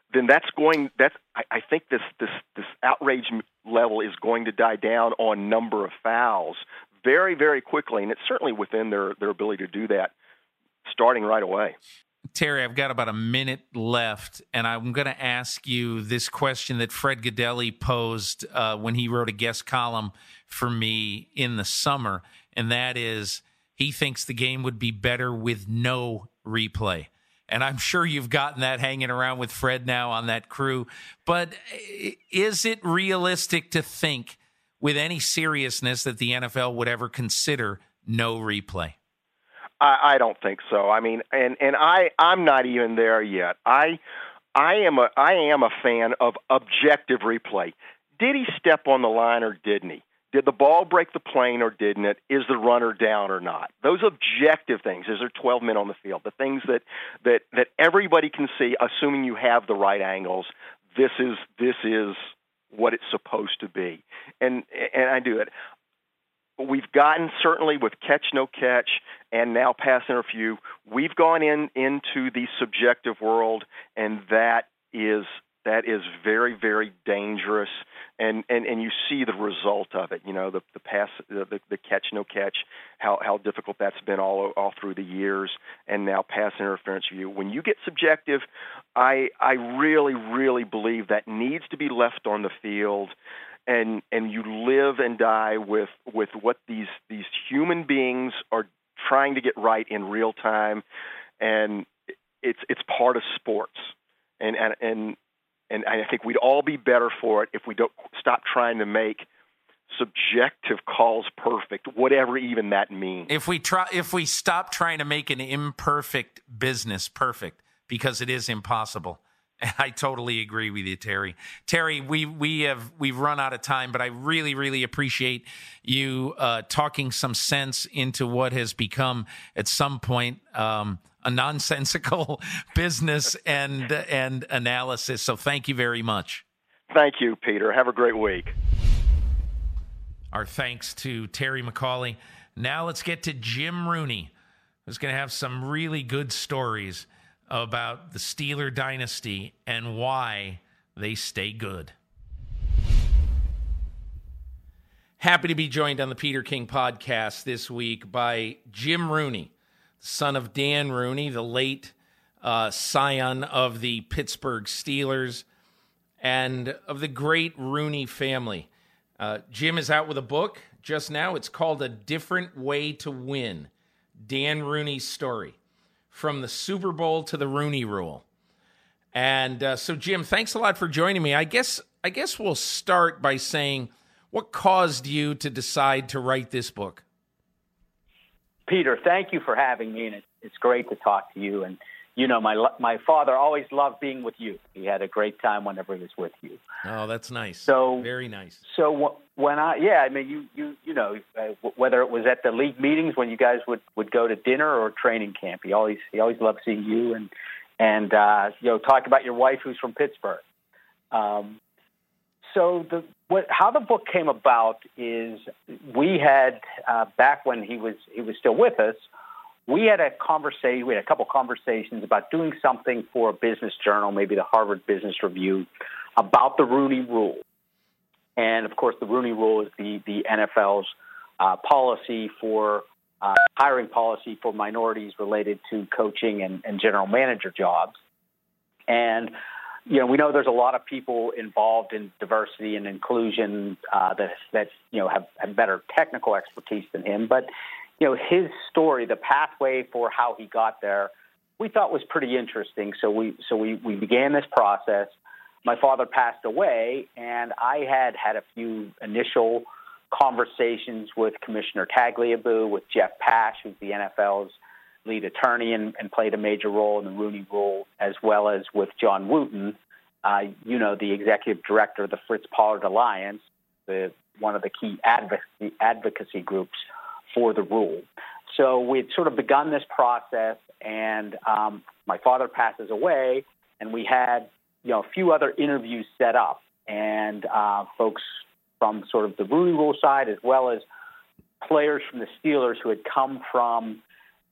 then I think this outrage level is going to die down on number of fouls very, very quickly, and it's certainly within their ability to do that starting right away. Terry, I've got about a minute left, and I'm going to ask you this question that Fred Gaudelli posed when he wrote a guest column for me in the summer, and that is, he thinks the game would be better with no replay. And I'm sure you've gotten that hanging around with Fred now on that crew. But is it realistic to think with any seriousness that the NFL would ever consider no replay? I don't think so. I mean, and I'm not even there yet. I am a fan of objective replay. Did he step on the line or didn't he? Did the ball break the plane or didn't it? Is the runner down or not? Those objective things. Is there 12 men on the field? The things that everybody can see, assuming you have the right angles. This is what it's supposed to be, and I do it. We've gotten, certainly with catch, no catch, and now pass interference, we've gone into the subjective world, and that is very, very dangerous. And you see the result of it. You know, the pass, the catch, no catch, how difficult that's been all through the years, and now pass interference review. When you get subjective, I really, really believe that needs to be left on the field. And you live and die with what these human beings are trying to get right in real time, and it's part of sports. And I think we'd all be better for it if we don't stop trying to make subjective calls perfect, whatever even that means. If we stop trying to make an imperfect business perfect, because it is impossible. And I totally agree with you, Terry. Terry, we've run out of time, but I really, really appreciate you talking some sense into what has become at some point a nonsensical business and analysis. So thank you very much. Thank you, Peter. Have a great week. Our thanks to Terry McAulay. Now let's get to Jim Rooney, who's going to have some really good stories about the Steeler dynasty and why they stay good. Happy to be joined on the Peter King podcast this week by Jim Rooney, son of Dan Rooney, the late scion of the Pittsburgh Steelers and of the great Rooney family. Jim is out with a book just now. It's called A Different Way to Win, Dan Rooney's Story. From the Super Bowl to the Rooney Rule. And so, Jim, thanks a lot for joining me. I guess we'll start by saying, what caused you to decide to write this book? Peter, thank you for having me, and it's great to talk to you. And, you know, my father always loved being with you. He had a great time whenever he was with you. Oh, that's nice. So very nice. So when you know, whether it was at the league meetings when you guys would go to dinner or training camp, he always loved seeing you and talk about your wife who's from Pittsburgh. So how the book came about is we had back when he was still with us. We had a conversation. We had a couple conversations about doing something for a business journal, maybe the Harvard Business Review, about the Rooney Rule. And of course, the Rooney Rule is the NFL's policy for hiring policy for minorities related to coaching and general manager jobs. And you know, we know there's a lot of people involved in diversity and inclusion that have better technical expertise than him, but you know, his story, the pathway for how he got there, we thought was pretty interesting. So we began this process. My father passed away, and I had a few initial conversations with Commissioner Tagliabue, with Jeff Pash, who's the NFL's lead attorney and played a major role in the Rooney Rule, as well as with John Wooten, the executive director of the Fritz Pollard Alliance, one of the key advocacy groups for the rule. So we'd sort of begun this process, and my father passes away, and we had a few other interviews set up, and folks from sort of the Rooney Rule side, as well as players from the Steelers who had come from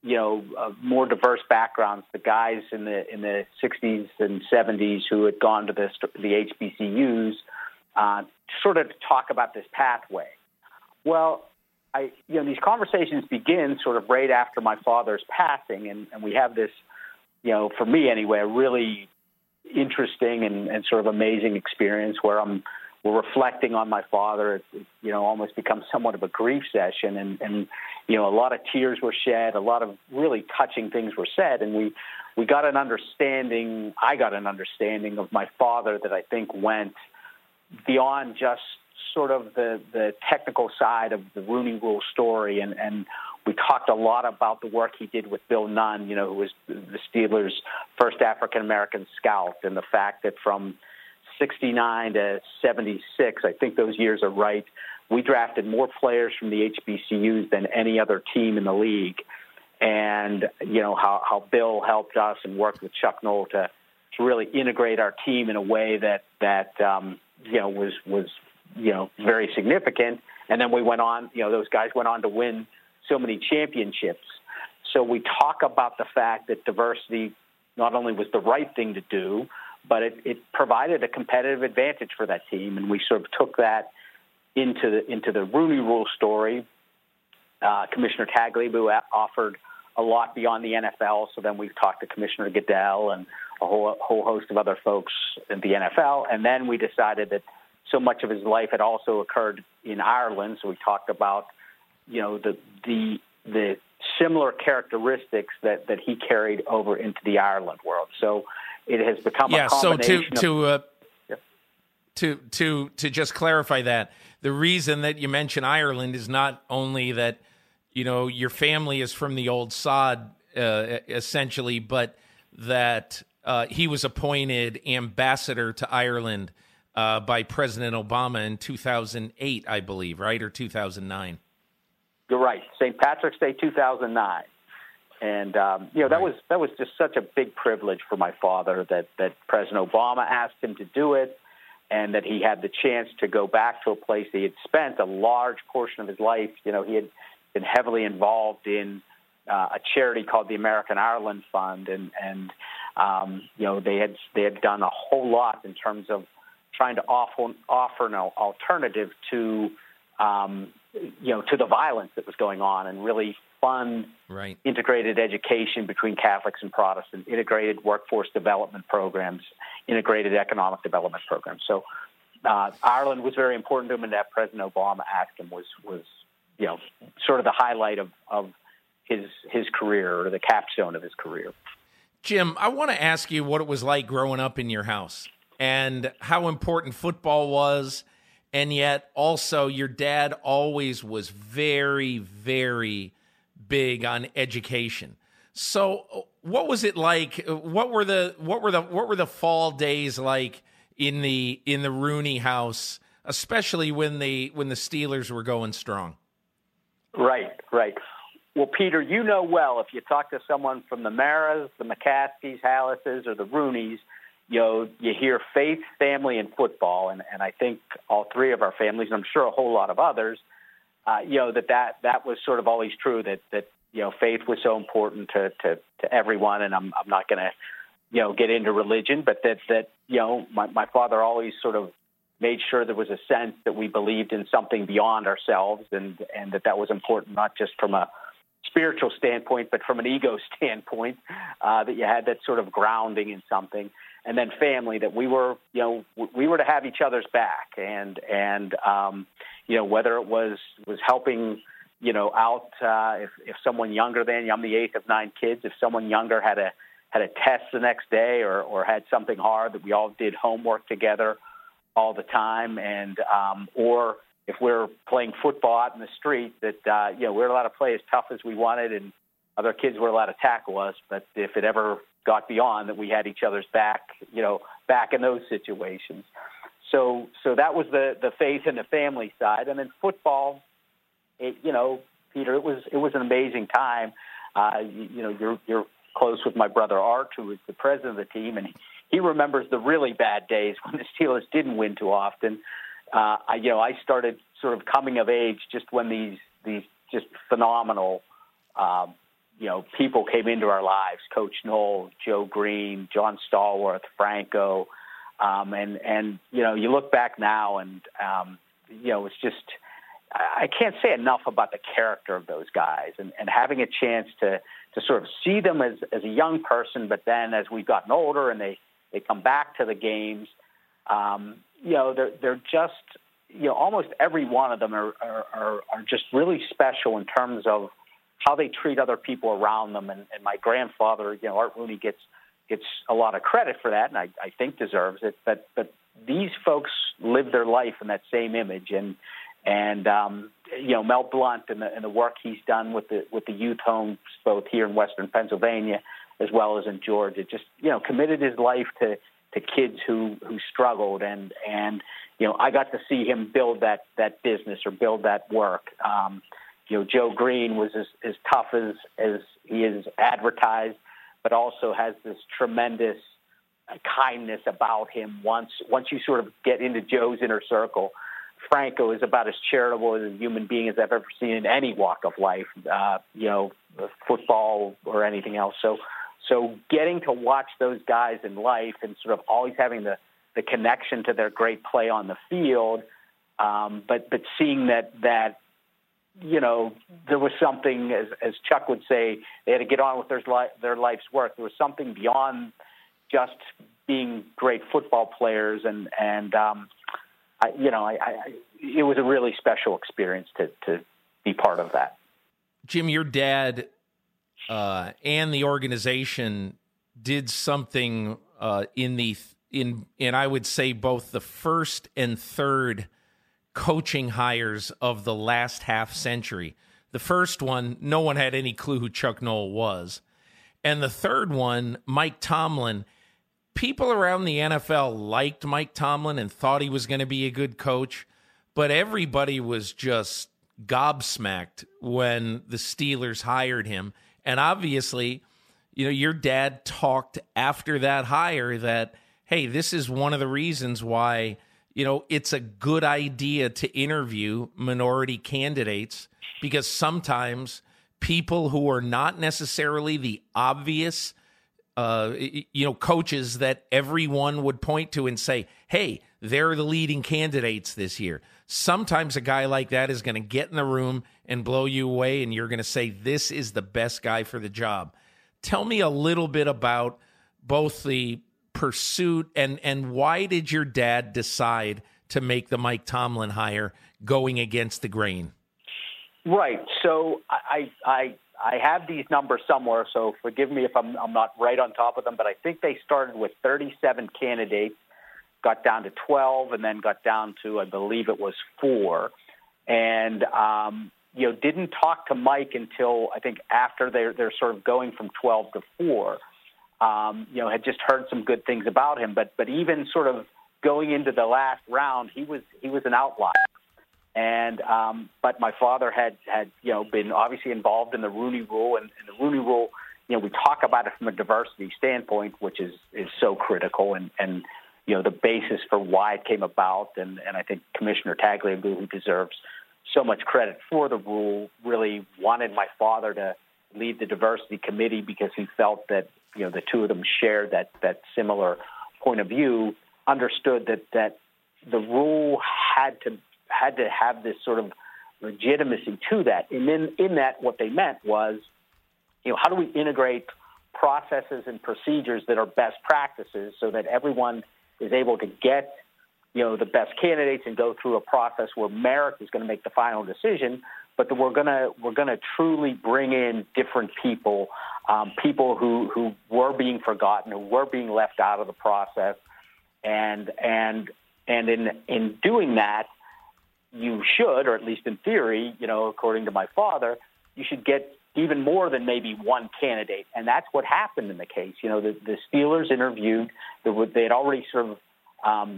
more diverse backgrounds, the guys in the 60s and 70s who had gone to the HBCUs, sort of to talk about this pathway. Well, these conversations begin sort of right after my father's passing, and we have this, for me anyway, a really interesting and sort of amazing experience where we're reflecting on my father. It almost becomes somewhat of a grief session, and a lot of tears were shed, a lot of really touching things were said, and we got an understanding. I got an understanding of my father that I think went beyond just sort of the technical side of the Rooney Rule story, and we talked a lot about the work he did with Bill Nunn, who was the Steelers' first African-American scout, and the fact that from 69 to 76, I think those years are right, we drafted more players from the HBCUs than any other team in the league. And, how Bill helped us and worked with Chuck Noll to really integrate our team in a way that was very significant. And then we went on, those guys went on to win so many championships. So we talk about the fact that diversity not only was the right thing to do, but it provided a competitive advantage for that team. And we sort of took that into the Rooney Rule story. Commissioner Tagliabue offered a lot beyond the NFL. So then we've talked to Commissioner Goodell and a whole host of other folks in the NFL. And then we decided that so much of his life had also occurred in Ireland. So we talked about, the similar characteristics that he carried over into the Ireland world. So it has become a combination. To just clarify that, the reason that you mention Ireland is not only that, your family is from the old sod, essentially, but that he was appointed ambassador to Ireland by President Obama in 2008, I believe, right? Or 2009. You're right. St. Patrick's Day, 2009. And, that was just such a big privilege for my father that President Obama asked him to do it, and that he had the chance to go back to a place that he had spent a large portion of his life. He had been heavily involved in a charity called the American Ireland Fund, and they had done a whole lot in terms of trying to offer an alternative to the violence that was going on, and really fund integrated education between Catholics and Protestants, integrated workforce development programs, integrated economic development programs. So Ireland was very important to him, and that President Obama asked him was sort of the highlight of his career, or the capstone of his career. Jim, I want to ask you what it was like growing up in your house and how important football was. And yet also your dad always was very, very big on education. So what was it like? What were the fall days like in the Rooney house, especially when the Steelers were going strong? Right. Well, Peter, well, if you talk to someone from the Maras, the McCaskies, Hallises, or the Rooneys, you hear faith, family, and football, and I think all three of our families, and I'm sure a whole lot of others, that was sort of always true, that faith was so important to everyone, and I'm not going to get into religion, but that my father always sort of made sure there was a sense that we believed in something beyond ourselves, and that was important, not just from a spiritual standpoint, but from an ego standpoint, that you had that sort of grounding in something. And then family, that we were to have each other's back, and whether it was helping, out if someone younger than you, I'm the eighth of 9 kids, if someone younger had a test the next day or had something hard, that we all did homework together all the time, and or if we're playing football out in the street, that we were allowed to play as tough as we wanted, and other kids were allowed to tackle us, but if it ever got beyond that, we had each other's back in those situations. So that was the faith and the family side. And then football, Peter, it was an amazing time. You're close with my brother Art, who is the president of the team, and he remembers the really bad days when the Steelers didn't win too often. I started sort of coming of age just when these just phenomenal people came into our lives: Coach Knoll, Joe Green, John Stallworth, Franco, and you look back now, and it's just I can't say enough about the character of those guys, and having a chance to sort of see them as a young person, but then as we've gotten older and they come back to the games, they're just almost every one of them are just really special in terms of how they treat other people around them. And my grandfather, Art Rooney, gets a lot of credit for that, and I think deserves it. But these folks live their life in that same image, and Mel Blount and the work he's done with the youth homes both here in Western Pennsylvania as well as in Georgia, just committed his life to kids who struggled, and I got to see him build that business or build that work. Joe Green was as tough as he is advertised, but also has this tremendous kindness about him. Once you sort of get into Joe's inner circle, Franco is about as charitable as a human being as I've ever seen in any walk of life, football or anything else. So getting to watch those guys in life and sort of always having the connection to their great play on the field, but seeing that there was something, as Chuck would say, they had to get on with their life's work. There was something beyond just being great football players, and it was a really special experience to be part of that. Jim, your dad and the organization did something in I would say both the first and third coaching hires of the last half century. The first one, no one had any clue who Chuck Knoll was. And the third one, Mike Tomlin, people around the NFL liked Mike Tomlin and thought he was going to be a good coach, but everybody was just gobsmacked when the Steelers hired him. And obviously, your dad talked after that hire that, hey, this is one of the reasons why it's a good idea to interview minority candidates, because sometimes people who are not necessarily the obvious, coaches that everyone would point to and say, hey, they're the leading candidates this year. Sometimes a guy like that is going to get in the room and blow you away, and you're going to say, this is the best guy for the job. Tell me a little bit about both the pursuit and why did your dad decide to make the Mike Tomlin hire going against the grain? Right. So I have these numbers somewhere, so forgive me if I'm not right on top of them, but I think they started with 37 candidates, got down to 12, and then got down to, I believe it was 4. And, didn't talk to Mike until I think after they're sort of going from 12 to 4. Had just heard some good things about him, but even sort of going into the last round, he was an outlier. And but my father had been obviously involved in the Rooney Rule, and the Rooney Rule, we talk about it from a diversity standpoint, which is so critical, and the basis for why it came about, and I think Commissioner Tagliabue, who deserves so much credit for the rule, really wanted my father to lead the diversity committee because he felt that the two of them shared that similar point of view, understood that the rule had to have this sort of legitimacy to that. And then in that, what they meant was, how do we integrate processes and procedures that are best practices so that everyone is able to get, the best candidates and go through a process where merit is going to make the final decision, but that we're gonna truly bring in different people, people who were being forgotten, who were being left out of the process, and in doing that, you should, or at least in theory, according to my father, you should get even more than maybe one candidate, and that's what happened in the case. The Steelers interviewed; they had already sort of,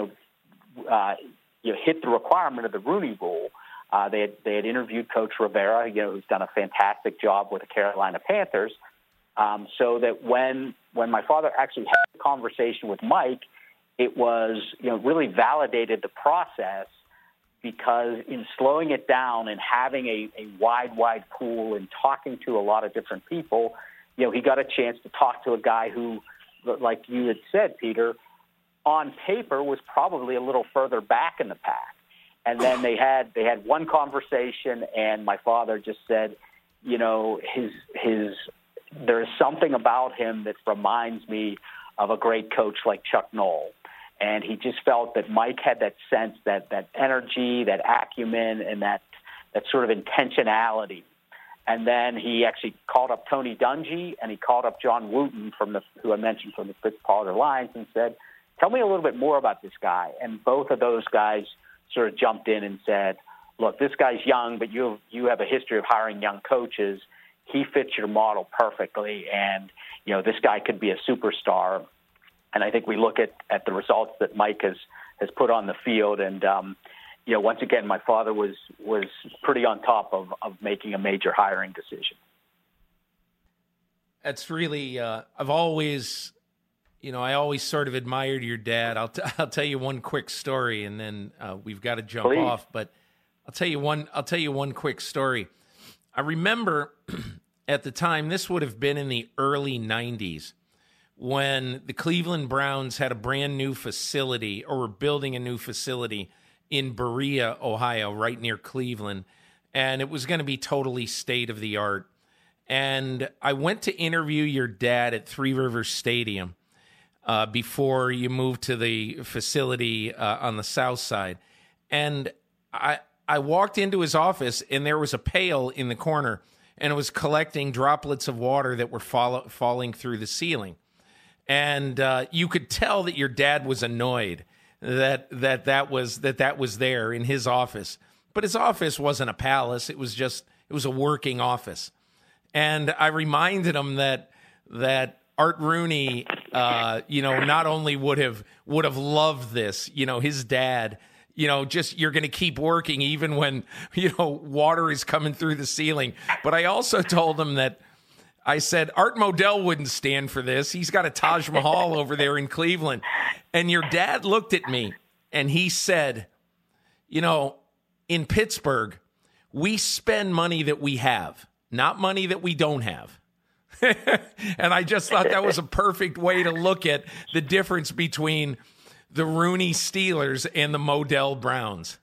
hit the requirement of the Rooney Rule. They had interviewed Coach Rivera, who's done a fantastic job with the Carolina Panthers, so that when my father actually had a conversation with Mike, it was really validated the process because in slowing it down and having a wide pool and talking to a lot of different people, he got a chance to talk to a guy who, like you had said, Peter, on paper was probably a little further back in the pack. And then they had one conversation, and my father just said, there's something about him that reminds me of a great coach like Chuck Noll. And he just felt that Mike had that sense, that energy, that acumen, and that sort of intentionality. And then he actually called up Tony Dungy, and he called up John Wooten, who I mentioned from the Fitzpatrick Lions, and said, tell me a little bit more about this guy. And both of those guys sort of jumped in and said, look, this guy's young, but you have a history of hiring young coaches. He fits your model perfectly, and this guy could be a superstar. And I think we look at the results that Mike has put on the field, and once again, my father was pretty on top of making a major hiring decision. That's really I've always, I always sort of admired your dad. I'll tell you one quick story, and then we've got to jump off. But I'll tell you one quick story. I remember at the time, this would have been in the early 90s, when the Cleveland Browns had a brand new facility, or were building a new facility in Berea, Ohio, right near Cleveland. And it was going to be totally state of the art. And I went to interview your dad at Three Rivers Stadium before you moved to the facility on the south side. And I walked into his office, and there was a pail in the corner, and it was collecting droplets of water that were falling through the ceiling. And you could tell that your dad was annoyed that was there in his office. But his office wasn't a palace. It was a working office. And I reminded him that Art Rooney, not only would have loved this, his dad, you're going to keep working even when, water is coming through the ceiling. But I also told him that I said, Art Modell wouldn't stand for this. He's got a Taj Mahal over there in Cleveland. And your dad looked at me and he said, in Pittsburgh, we spend money that we have, not money that we don't have. And I just thought that was a perfect way to look at the difference between the Rooney Steelers and the Modell Browns.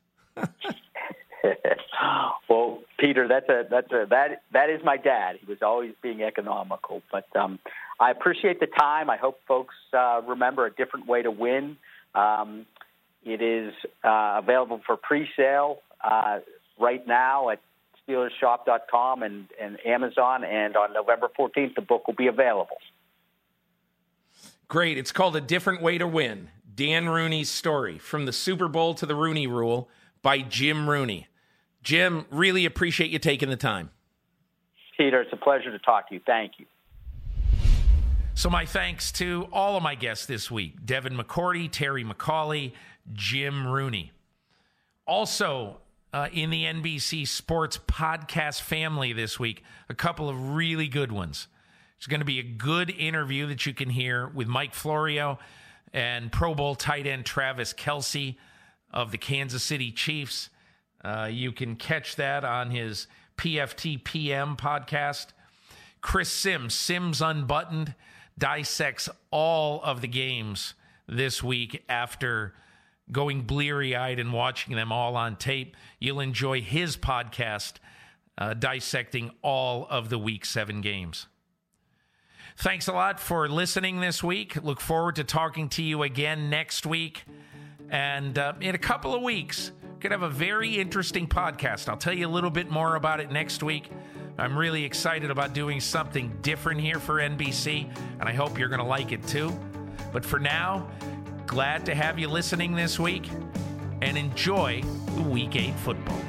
Well, Peter, that is my dad. He was always being economical. But I appreciate the time. I hope folks remember a different way to win. It is available for pre-sale right now at SteelersShop.com and Amazon. And on November 14th, the book will be available. Great. It's called A Different Way to Win. Dan Rooney's Story, From the Super Bowl to the Rooney Rule, by Jim Rooney. Jim, really appreciate you taking the time. Peter, it's a pleasure to talk to you. Thank you. So my thanks to all of my guests this week: Devin McCourty, Terry McCauley, Jim Rooney. Also, in the NBC Sports podcast family this week, a couple of really good ones. It's going to be a good interview that you can hear with Mike Florio and Pro Bowl tight end Travis Kelce of the Kansas City Chiefs. You can catch that on his PFT PM podcast. Chris Sims Unbuttoned, dissects all of the games this week after going bleary-eyed and watching them all on tape. You'll enjoy his podcast dissecting all of the Week 7 games. Thanks a lot for listening this week. Look forward to talking to you again next week. And in a couple of weeks, we're going to have a very interesting podcast. I'll tell you a little bit more about it next week. I'm really excited about doing something different here for NBC, and I hope you're going to like it too. But for now, glad to have you listening this week, and enjoy the Week 8 football.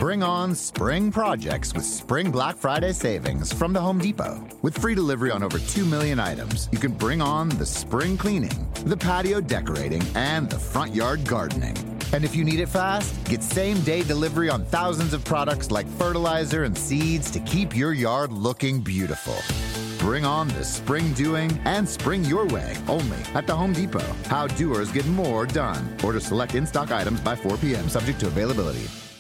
Bring on spring projects with Spring Black Friday savings from the Home Depot. With free delivery on over 2 million items, you can bring on the spring cleaning, the patio decorating, and the front yard gardening. And if you need it fast, get same-day delivery on thousands of products like fertilizer and seeds to keep your yard looking beautiful. Bring on the spring doing and spring your way only at the Home Depot. How doers get more done. Order select in-stock items by 4 p.m. subject to availability.